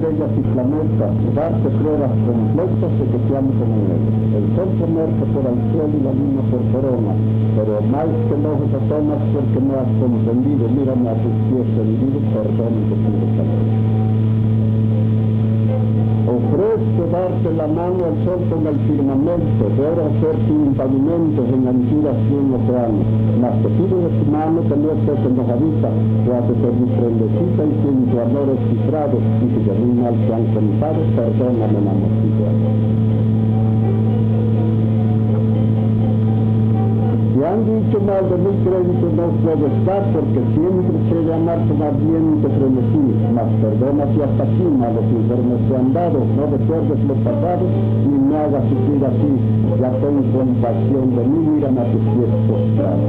estrellas y planetas, darte pruebas completas de que te amo como él. El sol ponerte por el cielo y la luna por corona, pero más que no se tomas porque no has comprendido, mírame a tus pies rendidos, perdón y te pido calor. Ofrezco darte la mano al sol con el firmamento, poder hacer tu pavimento en alturas y en océanos, mas te pido de tu mano que no estés enojadita, que hace ser mi prendecita y sin tu amor es cifrado, y si de mí mal te han contado, perdóname, mamacita. Si han dicho mal de mi crédito no puedes dar, porque siempre sé de amar con ardiente frenesí, mas perdona si hasta aquí malos informes te han dado, no recuerdes lo pasado, ni me hagas sufrir así, ya ten compasión de mí, mírame a tus pies postrados.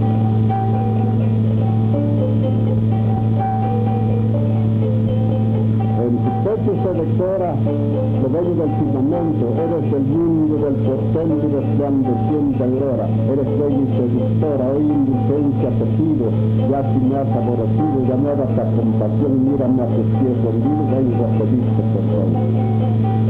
En tu pecho se decora lo bello del firmamento, eres el mundo del portento y resplandeciente aurora, eres bella y seductora, hoy indulgencia te pido, ya si me has aborrecido, ya no hagas a compasión, mírame a tus pies rendidos, vengo a pedirte perdón.